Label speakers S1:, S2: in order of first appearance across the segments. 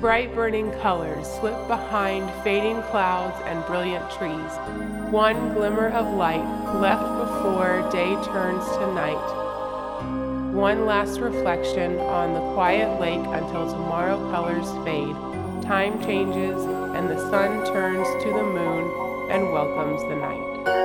S1: Bright burning colors slip behind fading clouds and brilliant trees. One glimmer of light left before day turns to night. One last reflection on the quiet lake until tomorrow colors fade. Time changes and the sun turns to the moon and welcomes the night.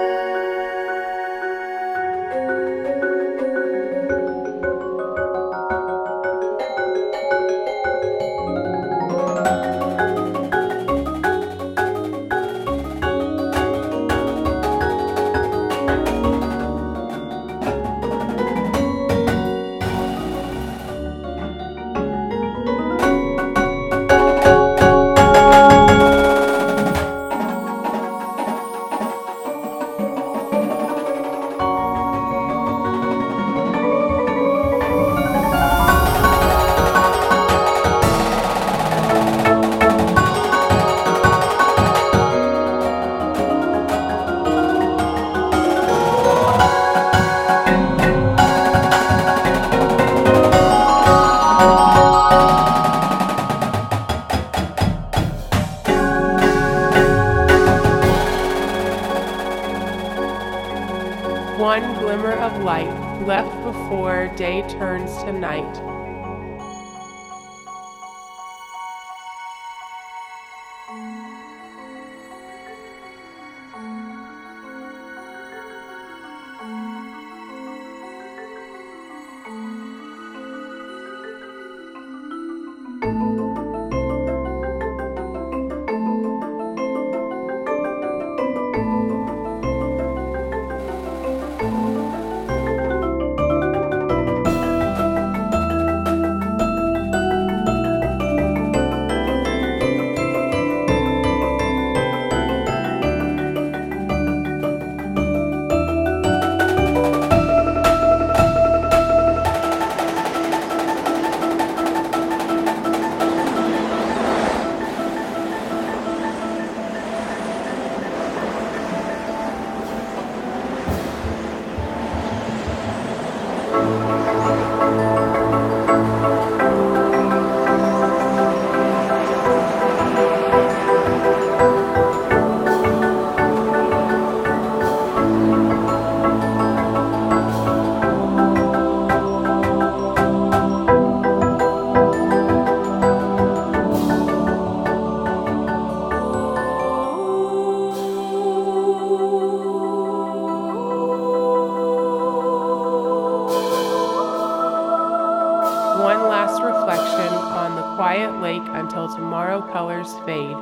S1: One glimmer of light left before day turns to night. One last reflection on the quiet lake until tomorrow colors fade.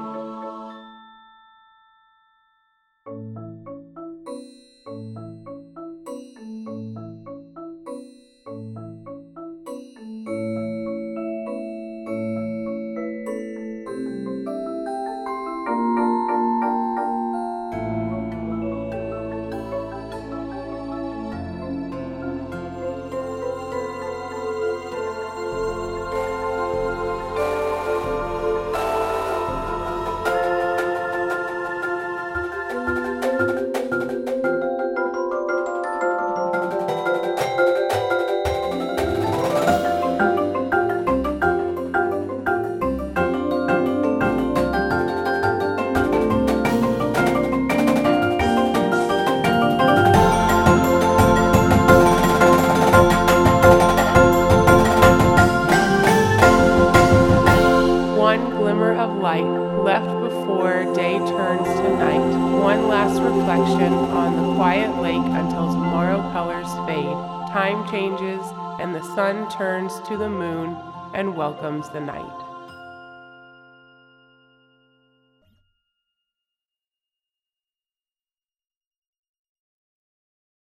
S1: Left before day turns to night. One last reflection on the quiet lake until tomorrow colors fade. Time changes and the sun turns to the moon and welcomes the night.